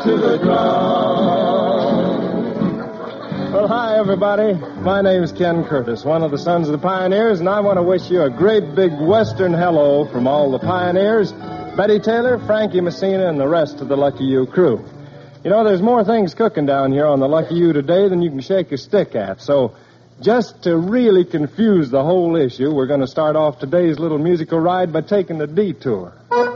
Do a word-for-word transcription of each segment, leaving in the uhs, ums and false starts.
to the ground. Well, hi, everybody. My name's Ken Curtis, one of the Sons of the Pioneers, and I want to wish you a great big Western hello from all the pioneers, Betty Taylor, Frankie Messina, and the rest of the Lucky You crew. You know, there's more things cooking down here on the Lucky You today than you can shake a stick at, so just to really confuse the whole issue, we're going to start off today's little musical ride by taking the detour.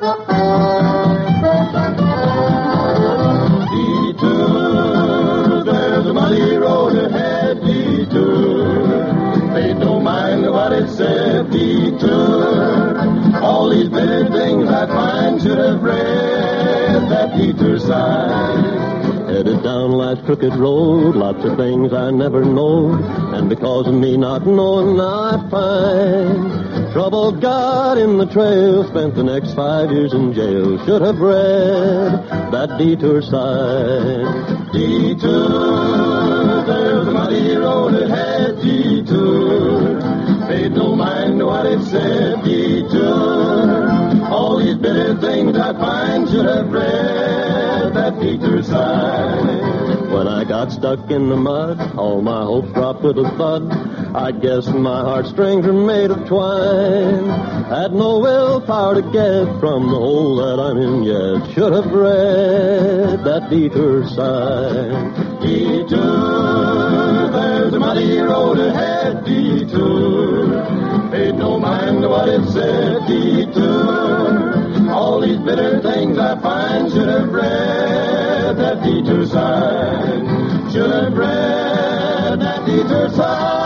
Detour, there's a muddy road ahead, detour. They don't mind what it said, detour. All these bitter things I find should have read that detour sign. Headed down last crooked road, lots of things I never know, and because of me not knowing, I find trouble got in the trail, spent the next five years in jail, should have read that detour sign. Detour, there's a muddy road ahead, detour. Paid no mind to what it said, detour. All these bitter things I find should have read that detour sign. When I got stuck in the mud, all my hopes dropped with a thud. I guess my heartstrings are made of twine. Had no willpower to get from the hole that I'm in yet. Should have read that detour sign. Detour, there's a muddy road ahead, detour. Paid no mind to what it said, detour. All these bitter things I find should have read that detour sign. Should have read that detour sign.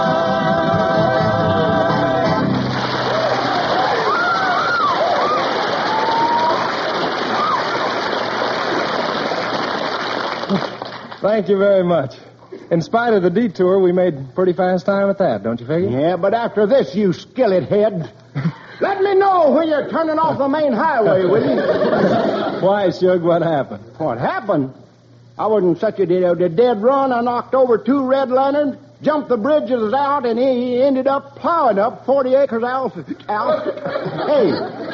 Thank you very much. In spite of the detour, we made pretty fast time at that, don't you figure? Yeah, but after this, you skillet head, let me know when you're turning off the main highway, will you? Why, Shug, what happened? What happened? I was in such a dead, a dead run, I knocked over two red lanterns, jumped the bridges out, and he ended up plowing up forty acres out. out. Hey.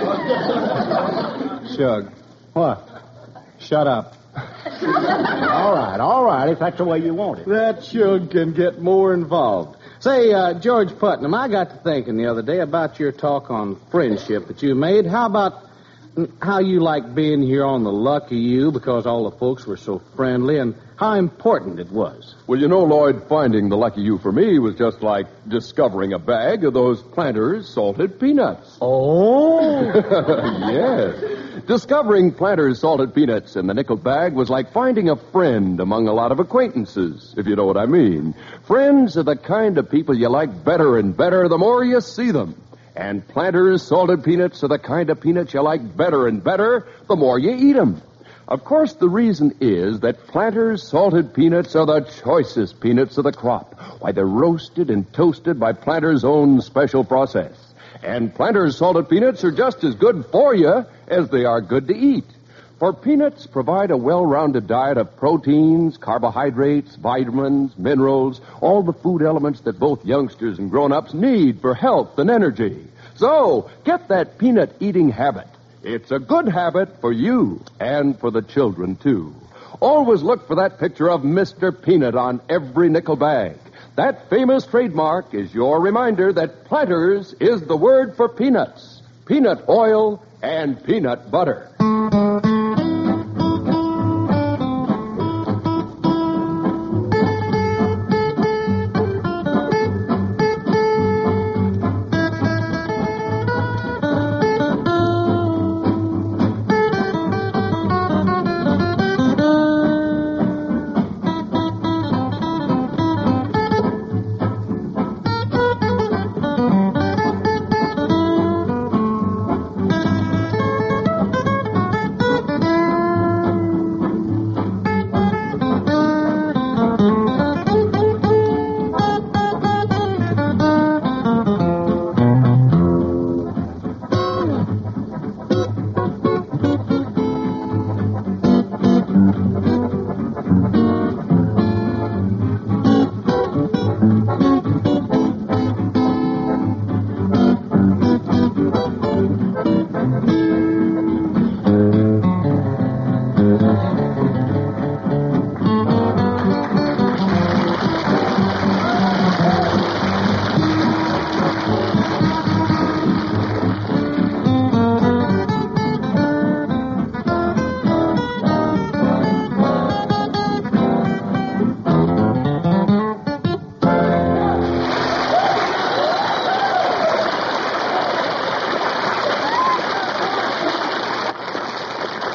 Shug. What? Shut up. All right, all right, if that's the way you want it. That Shug can get more involved. Say, uh, George Putnam, I got to thinking the other day about your talk on friendship that you made. How about how you like being here on the Lucky You because all the folks were so friendly, and how important it was? Well, you know, Lloyd, finding the Lucky You for me was just like discovering a bag of those Planters salted peanuts. Oh? Yes. Discovering Planters salted peanuts in the nickel bag was like finding a friend among a lot of acquaintances, if you know what I mean. Friends are the kind of people you like better and better the more you see them. And Planters salted peanuts are the kind of peanuts you like better and better the more you eat them. Of course, the reason is that Planters salted peanuts are the choicest peanuts of the crop. Why, they're roasted and toasted by Planters' own special process. And Planters salted peanuts are just as good for you as they are good to eat. For peanuts provide a well-rounded diet of proteins, carbohydrates, vitamins, minerals, all the food elements that both youngsters and grown-ups need for health and energy. So, get that peanut-eating habit. It's a good habit for you and for the children, too. Always look for that picture of Mister Peanut on every nickel bag. That famous trademark is your reminder that Planters is the word for peanuts, peanut oil, and peanut butter.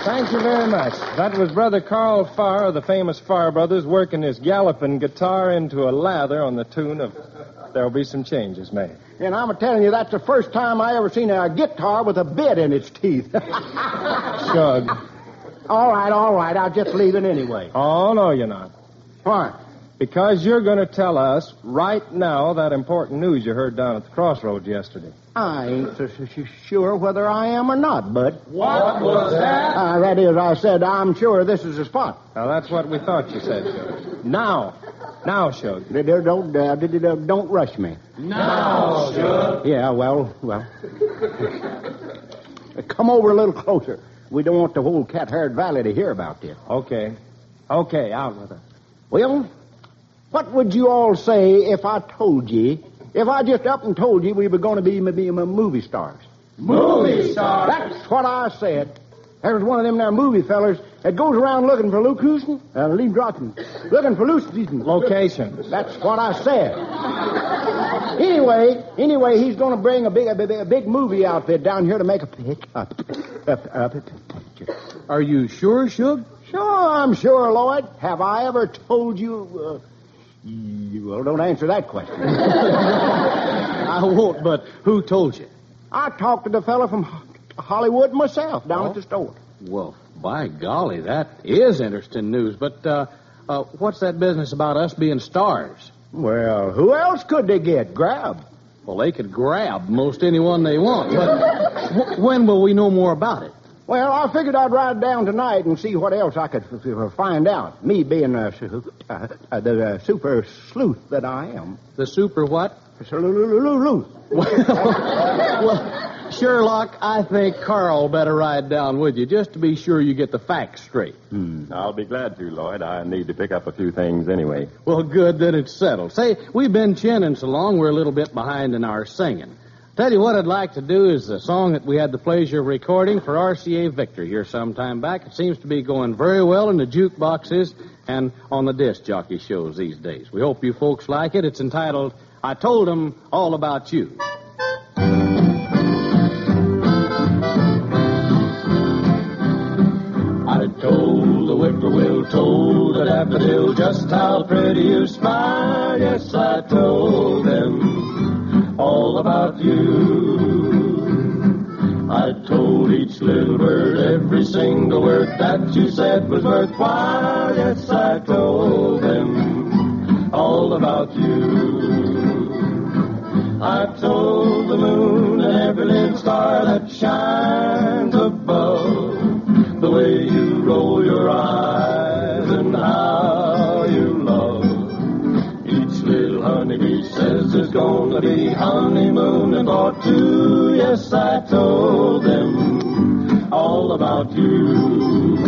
Thank you very much. That was Brother Carl Farr of the famous Farr Brothers working his galloping guitar into a lather on the tune of There'll Be Some Changes Made. And I'm telling you, that's the first time I ever seen a guitar with a bit in its teeth. Shug. All right, all right. I'll just leave it anyway. Oh, no, you're not. Why? Because you're going to tell us right now that important news you heard down at the crossroads yesterday. I ain't so, so sure whether I am or not, Bud. What was that? Uh, that is, I said, I'm sure this is the spot. Now, that's what we thought you said, Shug. Now. Now, Shug. D- d- Don't, uh, d- d- don't rush me. Now, Shug. Yeah, well, well. Come over a little closer. We don't want the whole cat-haired valley to hear about this. Okay. Okay, out with it. Well, what would you all say if I told ye, if I just up and told you we were going to be maybe movie stars? Movie stars? That's what I said. There's one of them there movie fellers that goes around looking for Luke Houston, uh, Lee Drotten, looking for Luke Houston. Locations. That's what I said. Anyway, anyway, he's going to bring a big, a big, a big movie outfit down here to make a picture. A, a, a, a picture. Are you sure, Shug? Sure, I'm sure, Lloyd. Have I ever told you? Uh, you well, don't answer that question. I won't, but who told you? I talked to the fella from Hollywood myself down Oh? at the store. Well, by golly, that is interesting news. But uh, uh, what's that business about us being stars? Well, who else could they get? Grab. Well, they could grab most anyone they want. But w- when will we know more about it? Well, I figured I'd ride down tonight and see what else I could f- f- find out. Me being uh, su- uh, uh, the uh, super sleuth that I am. The super what? Sleuth. Well, Sherlock, I think Carl better ride down with you, just to be sure you get the facts straight. Hmm. I'll be glad to, Lloyd. I need to pick up a few things anyway. Well, good, then it's settled. Say, we've been chinning so long, we're a little bit behind in our singing. Tell you what I'd like to do is the song that we had the pleasure of recording for R C A Victor here some time back. It seems to be going very well in the jukeboxes and on the disc jockey shows these days. We hope you folks like it. It's entitled, I Told 'Em All About You. I told the whippoorwill, told the daffodil just how pretty you smile. Yes, I told them all about you. I told each little bird every single word that you said was worthwhile. Yes, I told them all about you. I told the moon and every little star that shines above the way you roll your eyes and how you love. Each little honeybee says there's gonna be honeymooning for two. Yes, I told them all about you.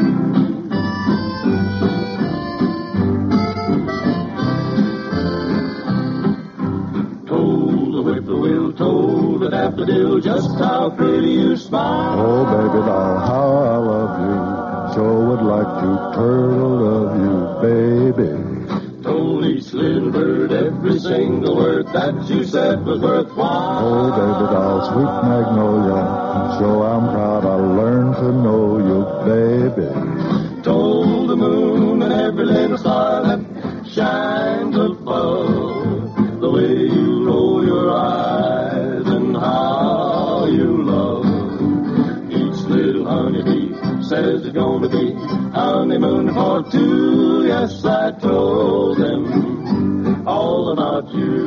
Told the whippoorwill, told the daffodil just how pretty you smile. Oh, baby doll, how I love you. Sure would like to turtle love you, baby. Told each little bird every single word that you said was worthwhile. Oh, baby doll, sweet magnolia. Sure I'm proud I learned to know you, baby. Told the moon and every little star that shines above the way you roll your eyes and how you love. Each little honeybee says it's gonna be honeymoon for two. Yes, I told them all about you.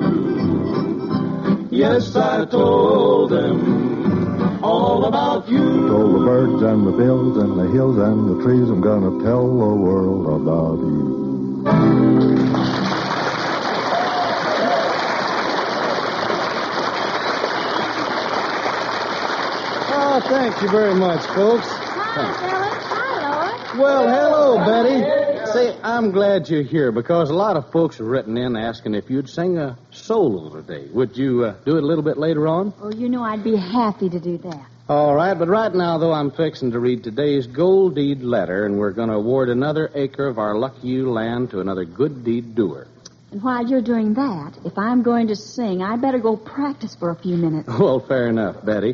Yes, I told them all about you. Told the birds and the fields and the hills and the trees I'm gonna tell the world about you. Oh, thank you very much, folks. Hi, fellas. Hi, Lloyd. Well, hello, Betty. Say, I'm glad you're here because a lot of folks have written in asking if you'd sing a solo today. Would you uh, do it a little bit later on? Oh, you know I'd be happy to do that. All right, but right now, though, I'm fixing to read today's gold deed letter, and we're going to award another acre of our Lucky You land to another good deed doer. And while you're doing that, if I'm going to sing, I'd better go practice for a few minutes. Well, fair enough, Betty.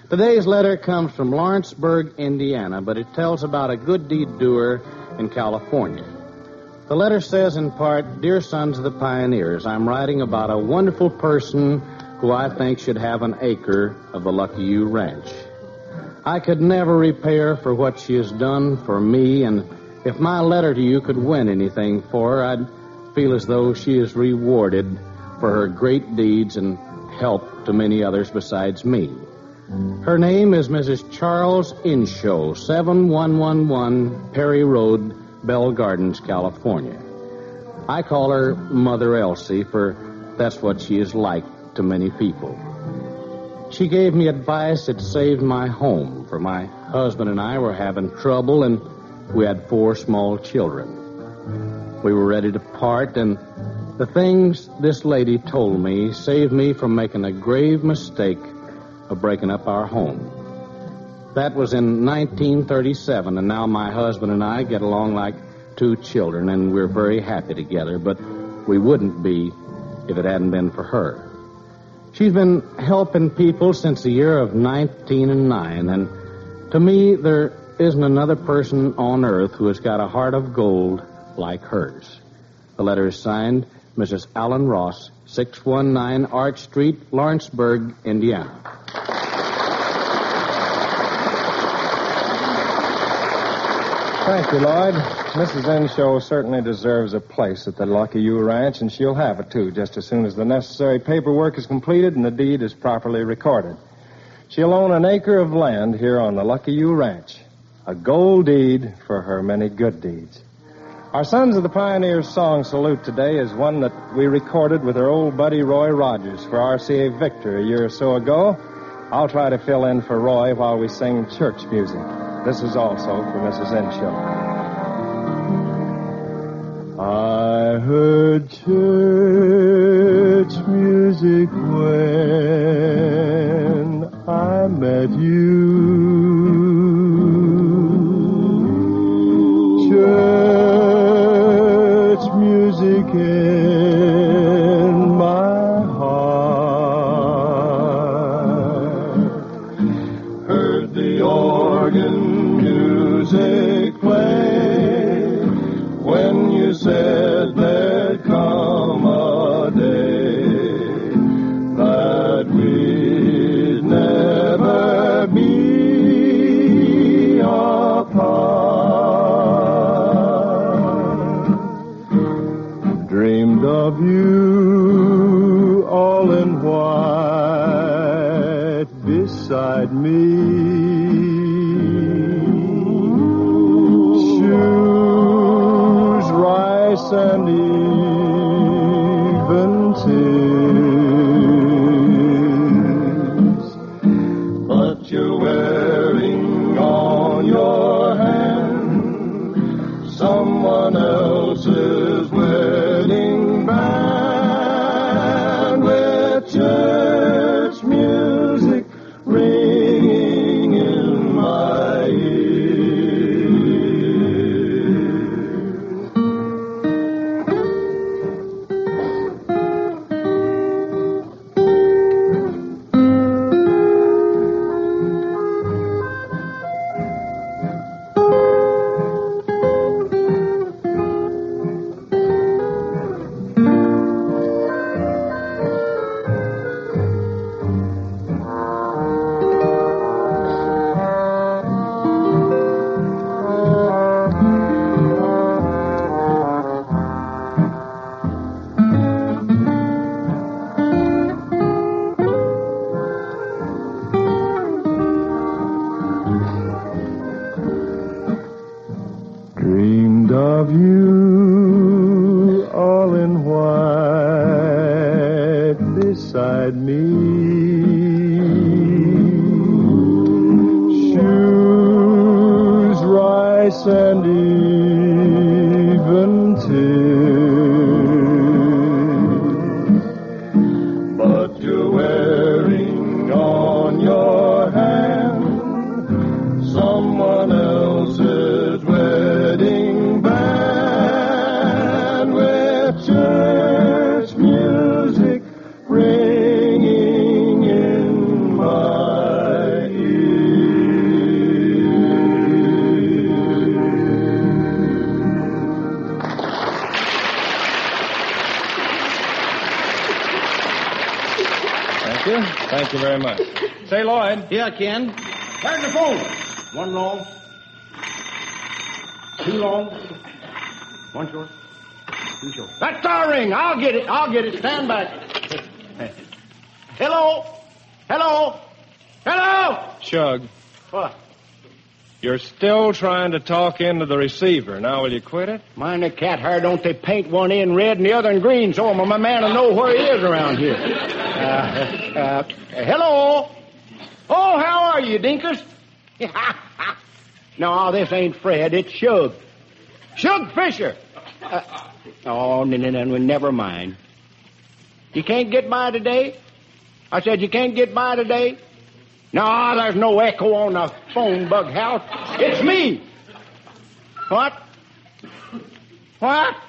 Today's letter comes from Lawrenceburg, Indiana, but it tells about a good deed doer in California. The letter says in part, Dear Sons of the Pioneers, I'm writing about a wonderful person who I think should have an acre of the Lucky You Ranch. I could never repay her for what she has done for me, and if my letter to you could win anything for her, I'd feel as though she is rewarded for her great deeds and help to many others besides me. Her name is Missus Charles Inshow, seven one one one Perry Road, Bell Gardens, California. I call her Mother Elsie, for that's what she is like to many people. She gave me advice that saved my home, for my husband and I were having trouble, and we had four small children. We were ready to part, and the things this lady told me saved me from making a grave mistake of breaking up our home. That was in nineteen thirty-seven, and now my husband and I get along like two children, and we're very happy together, but we wouldn't be if it hadn't been for her. She's been helping people since the year of nineteen oh nine, and to me, there isn't another person on earth who has got a heart of gold like hers. The letter is signed, Missus Allen Ross, six one nine Arch Street, Lawrenceburg, Indiana. Thank you, Lloyd. Missus Inshow certainly deserves a place at the Lucky You Ranch, and she'll have it, too, just as soon as the necessary paperwork is completed and the deed is properly recorded. She'll own an acre of land here on the Lucky You Ranch, a gold deed for her many good deeds. Our Sons of the Pioneers song salute today is one that we recorded with our old buddy Roy Rogers for R C A Victor a year or so ago. I'll try to fill in for Roy while we sing church music. This is also for Missus Inshow. I heard church music when I met you. Church music in my heart. Heard the organ music play when you said there'd come a day that we'd never be apart. Dreamed of you all in white beside me. And even tears, but you're wearing on your hand someone else's wedding band with church music ringing in my ear. Dreamed of you all in white beside me. Shoes, rice, and even tears. But you're wearing on your hand someone else's wedding band with church music ringing in my ear. Thank you very much. Say, Lloyd. Yeah, Ken? Where's the phone? One long. Two long. One short. Two short. That's our ring. I'll get it. I'll get it. Stand back. Hello? Hello? Hello? Shug, What? you're still trying to talk into the receiver. Now, will you quit it? Mind the cat hair, don't they paint one in red and the other in green so my man will know where he is around here. Uh, uh, hello? Oh, how are you, Dinkers? No, this ain't Fred, it's Shug. Shug Fisher. Uh, oh, no, no, no, never mind. You can't get by today? I said you can't get by today? No, there's no echo on the phone, Bug House. It's me. What? What?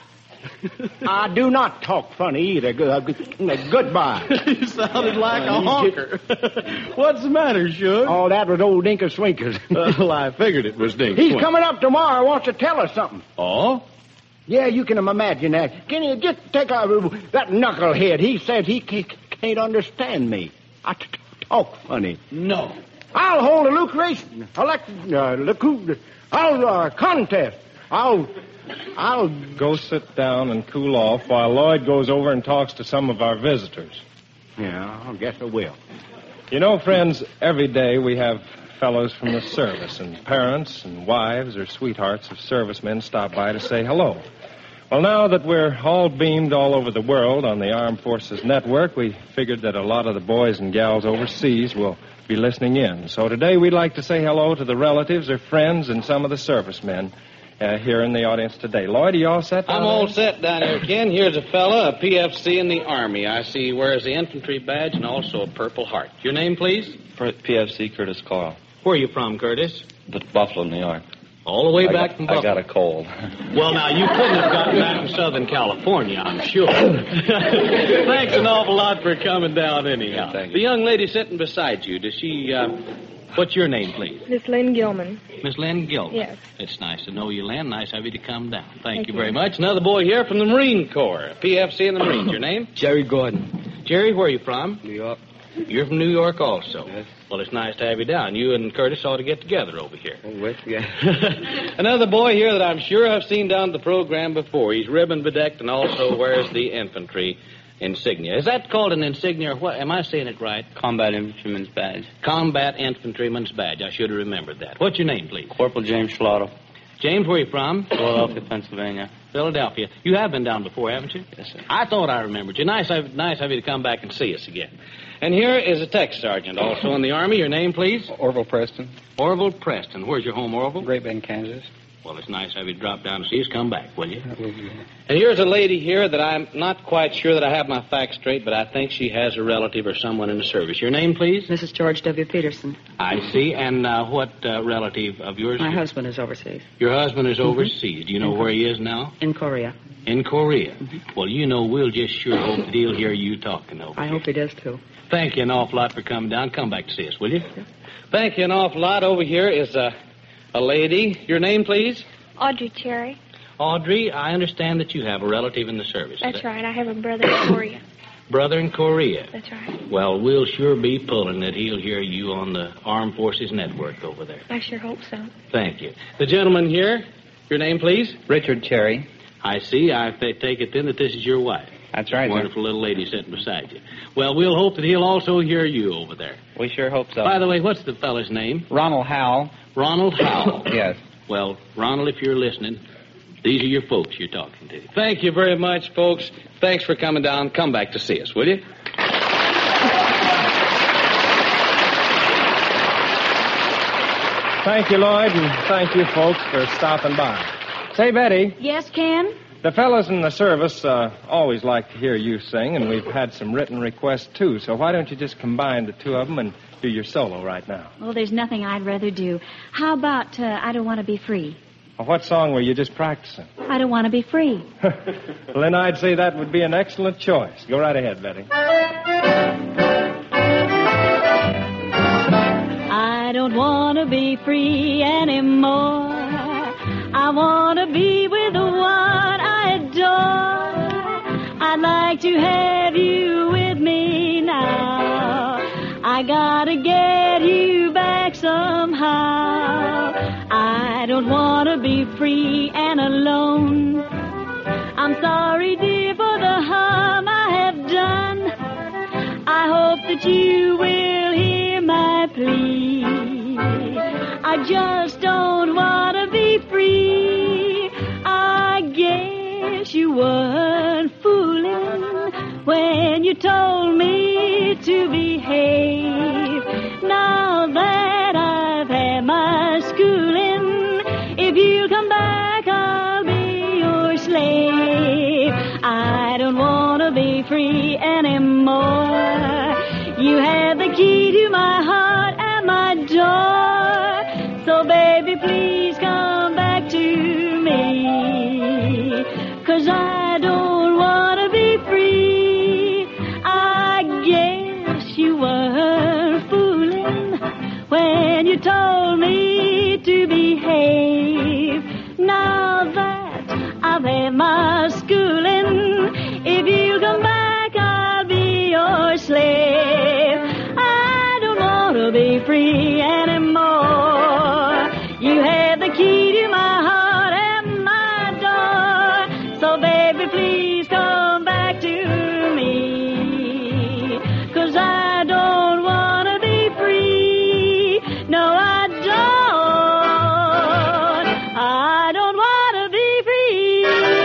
I do not talk funny either. Good, uh, good, goodbye. You sounded like a honker. What's the matter, Shug? Oh, that was old Dinkus Swinkers. Well, I figured it was Dink. He's coming up tomorrow. Wants to tell us something. Oh? Yeah, you can imagine that. Can you just take a, that knucklehead? He says he can't, can't understand me. I t- talk funny. No. I'll hold a lucration, elect, uh, licu- I'll uh, contest. I'll, I'll. Go sit down and cool off while Lloyd goes over and talks to some of our visitors. Yeah, I guess I will. You know, friends, every day we have fellows from the service, and parents and wives or sweethearts of servicemen stop by to say hello. Well, now that we're all beamed all over the world on the Armed Forces Network, we figured that a lot of the boys and gals overseas will be listening in. So today we'd like to say hello to the relatives or friends and some of the servicemen uh, here in the audience today. Lloyd, are you all set down I'm all there? set down here, Ken. Here's a fella, a P F C in the Army. I see he wears the infantry badge and also a Purple Heart. Your name, please? P F C Curtis Carl. Where are you from, Curtis? But Buffalo, New York. All the way I back got, from I Buffalo. got a cold. Well, now, you couldn't have gotten back from Southern California, I'm sure. Thanks an awful lot for coming down anyhow. Thank you. The young lady sitting beside you, does she, uh, what's your name, please? Miss Lynn Gilman. Miss Lynn Gilman. Yes. It's nice to know you, Lynn. Nice of you to come down. Thank, Thank you you. very much. Another boy here from the Marine Corps, P F C in the Marines. Your name? Jerry Gordon. Jerry, where are you from? New York. You're from New York also. Yes. Well, it's nice to have you down. You and Curtis ought to get together over here. Oh, wait, yeah. Another boy here that I'm sure I've seen down at the program before. He's ribbon bedecked and also wears the infantry insignia. Is that called an insignia or what? Am I saying it right? Combat Infantryman's Badge. Combat Infantryman's Badge. I should have remembered that. What's your name, please? Corporal James Schlotto. James, where are you from? Philadelphia, Pennsylvania. Philadelphia. You have been down before, haven't you? Yes, sir. I thought I remembered you. Nice, of- nice of you to come back and see us again. And here is a tech sergeant, also in the Army. Your name, please? Orville Preston. Orville Preston. Where's your home, Orville? Great Bend, Kansas. Well, it's nice of you to drop down and see us. Come back, will you? And here's a lady here that I'm not quite sure that I have my facts straight, but I think she has a relative or someone in the service. Your name, please? Missus George W. Peterson. I see. And uh, what uh, relative of yours? My husband is overseas. Your husband is overseas. Do you know where he is now? In Korea. In Korea. Well, you know, we'll just sure hope that he'll hear you talking over I here. hope he does, too. Thank you an awful lot for coming down. Come back to see us, will you? Thank you an awful lot. Over here is a, a lady. Your name, please? Audrey Cherry. Audrey, I understand that you have a relative in the service. Is That's that- right. I have a brother in Korea. Brother in Korea. That's right. Well, we'll sure be pulling that he'll hear you on the Armed Forces Network over there. I sure hope so. Thank you. The gentleman here, your name, please? Richard Cherry. I see. I th- take it then that this is your wife. That's right, sir. Wonderful little lady sitting beside you. Well, we'll hope that he'll also hear you over there. We sure hope so. By the way, what's the fellow's name? Ronald Howell. Ronald Howell. Yes. Well, Ronald, if you're listening, these are your folks you're talking to. Thank you very much, folks. Thanks for coming down. Come back to see us, will you? Thank you, Lloyd, and thank you, folks, for stopping by. Say, Betty, Yes, Ken? the fellows in the service uh, always like to hear you sing, and we've had some written requests, too. So why don't you just combine the two of them and do your solo right now? Well, there's nothing I'd rather do. How about uh, I Don't Want to Be Free? Well, what song were you just practicing? I don't want to be free. Well, then I'd say that would be an excellent choice. Go right ahead, Betty. I don't want to be free anymore. I want to be with the one I adore. I'd like to have you with me now. I I gotta get you back somehow. I don't wanna be free and alone. I'm sorry, dear, for the harm I have done. I hope that you will hear my plea. I just don't wanna be free. I guess you weren't fooling when you told me to behave. Now that I've had my schooling, if you'll come back, I'll be your slave. I don't want to be free anymore. You have the key to my heart and my door. So, baby, please come back to me. 'Cause I don't want to be free. I guess you were fooling when you told me to behave. Now that I've had my schooling, if you come back, I'll be your slave. I don't want to be free anymore. You have the key to my heart and my door. So, baby, please come back to me. 'Cause I don't want to be free. No, I don't. I don't want to be free.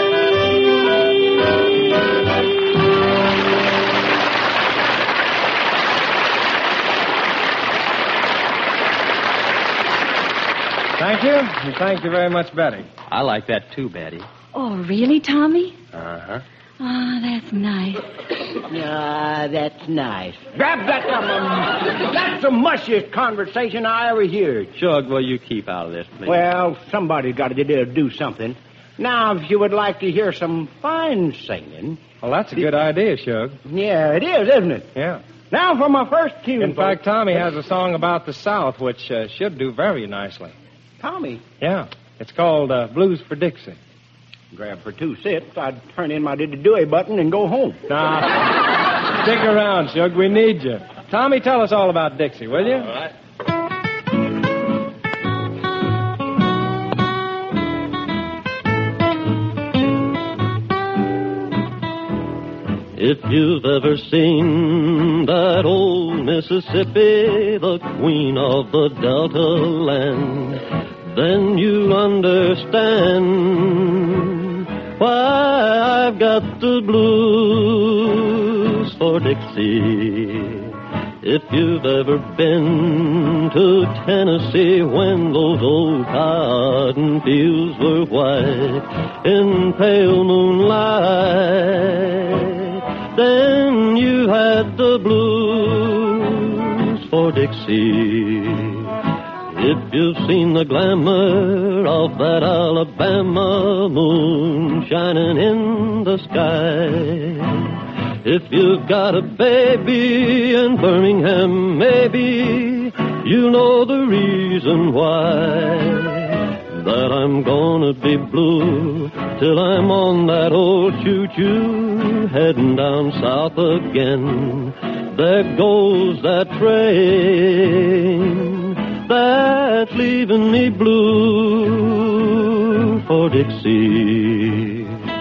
Thank you, and thank you very much, Betty. I like that too, Betty. Oh, really, Tommy? Uh-huh. Oh, that's nice. Ah, that's nice. Grab that from him. That's the mushiest conversation I ever heard. Shug, will you keep out of this, please? Well, somebody's got to do, do something. Now, if you would like to hear some fine singing... Well, that's a good idea, Shug. Yeah, it is, isn't it? Yeah. Now for my first tune. In fact, Tommy has a song about the South, which uh, should do very nicely. Tommy? Yeah. It's called uh, Blues for Dixie. Grab for two sips, I'd turn in my did-do-a button and go home. Nah, stick around, Shug. We need you. Tommy, tell us all about Dixie, will you? All right. If you've ever seen that old Mississippi, the queen of the Delta land, then you understand why I've got the blues for Dixie. If you've ever been to Tennessee when those old cotton fields were white in pale moonlight, then you had the blues for Dixie. If you've seen the glamour of that Alabama moon shining in the sky, if you've got a baby in Birmingham, maybe you know the reason why that I'm gonna be blue till I'm on that old choo-choo heading down south again. There goes that train that's leaving me blue for Dixie.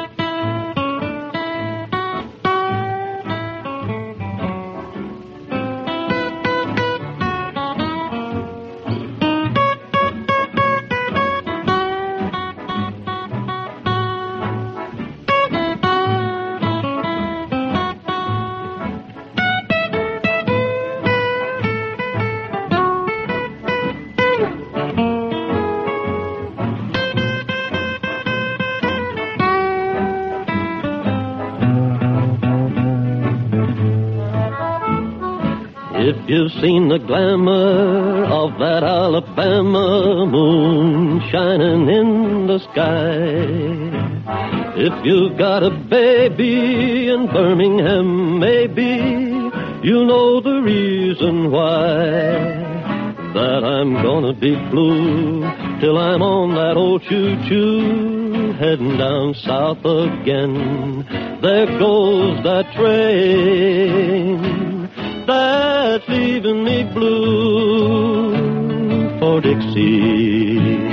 If you've seen the glamour of that Alabama moon shining in the sky, if you've got a baby in Birmingham, maybe you know the reason why that I'm gonna be blue till I'm on that old choo-choo heading down south again. There goes that train that's leaving me blue for Dixie.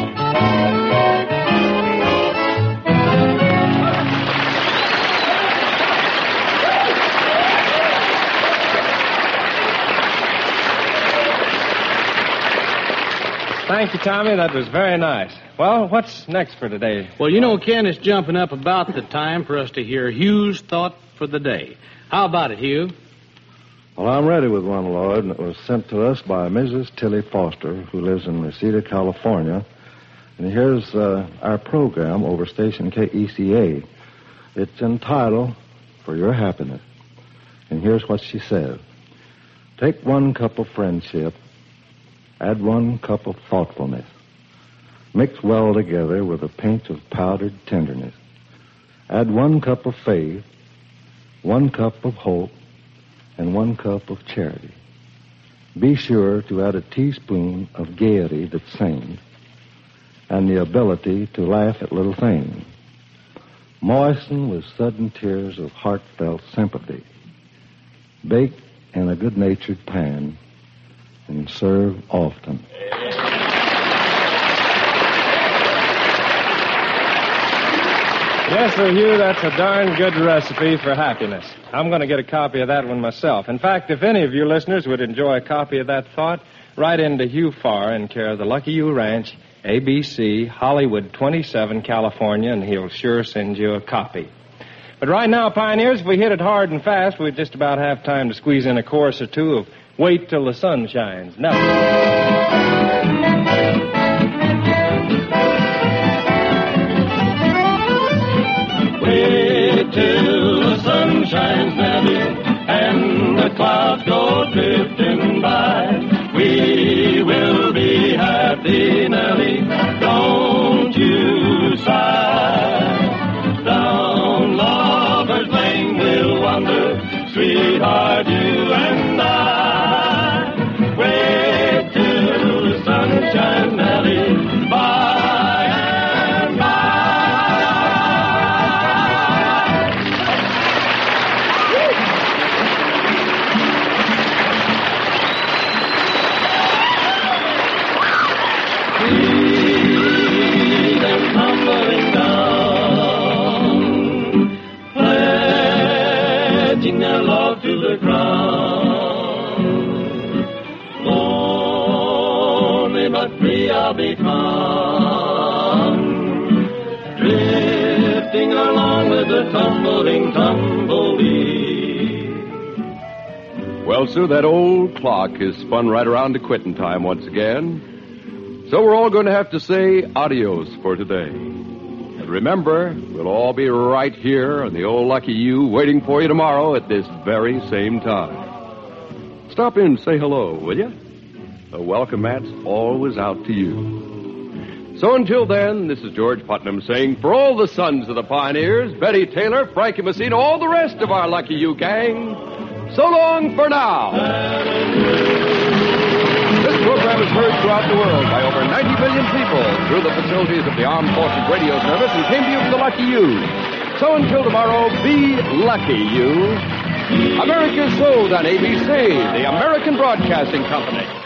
Thank you, Tommy. That was very nice. Well, what's next for today? Well, you know, Ken, it's jumping up about the time for us to hear Hugh's thought for the day. How about it, Hugh? Well, I'm ready with one, Lloyd, and it was sent to us by Missus Tilly Foster, who lives in Reseda, California. And here's uh, our program over station K E C A. It's entitled For Your Happiness. And here's what she says. Take one cup of friendship, add one cup of thoughtfulness. Mix well together with a pinch of powdered tenderness. Add one cup of faith, one cup of hope, and one cup of charity. Be sure to add a teaspoon of gaiety that sings, and the ability to laugh at little things. Moisten with sudden tears of heartfelt sympathy. Bake in a good-natured pan, and serve often. Yes, sir, Hugh, that's a darn good recipe for happiness. I'm going to get a copy of that one myself. In fact, if any of you listeners would enjoy a copy of that thought, write into Hugh Farr in care of the Lucky You Ranch, A B C, Hollywood twenty-seven, California, and he'll sure send you a copy. But right now, pioneers, if we hit it hard and fast, we just about have time to squeeze in a chorus or two of Wait Till the Sun Shines. Now. Wait till the sun shines, Nellie, and the clouds go drifting by. We will be happy, Nellie, don't you sigh. Down Lover's Lane we'll wander, sweetheart, you and I. Wait till the sun shines, Nellie, by and by. See them tumbling down, pledging their love to the ground. Lonely but free I'll become, drifting along with the tumbling tumbleweed. Well, Sue, that old clock is spun right around to quitting time once again. So we're all going to have to say adios for today. And remember, we'll all be right here on the old Lucky You waiting for you tomorrow at this very same time. Stop in and say hello, will you? A welcome mat's always out to you. So until then, this is George Putnam saying, for all the sons of the pioneers, Betty Taylor, Frankie Messina, all the rest of our Lucky You gang, so long for now. This program is heard throughout the world by over ninety million people through the facilities of the Armed Forces Radio Service and came to you from the Lucky You. So until tomorrow, be lucky, you. America's Sold on A B C, the American Broadcasting Company.